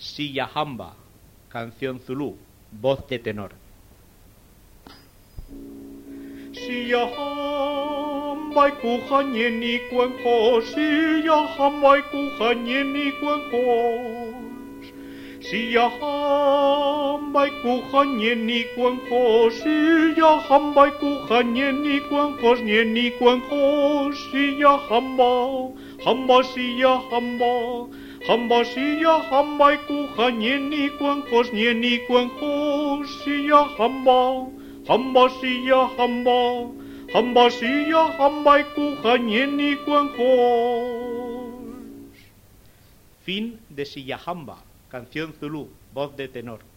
Siyahamba, canción zulú, voz de tenor. Siyahamba kuhanyeni kuenko, Siyahamba kuhanyeni kuenko, Siyahamba kuhanyeni kuenko, Siyahamba kuhanyeni kuenko, nyeni kuenko, Siyahamba, hamba Siyahamba. Hamba Siyahamba kuhanyeni kuenko, nyeni kuenko, Siyahamba. Hamba Siyahamba, hamba Siyahamba kuhanyeni kuenko. Fin de Siyahamba, canción zulú, voz de tenor.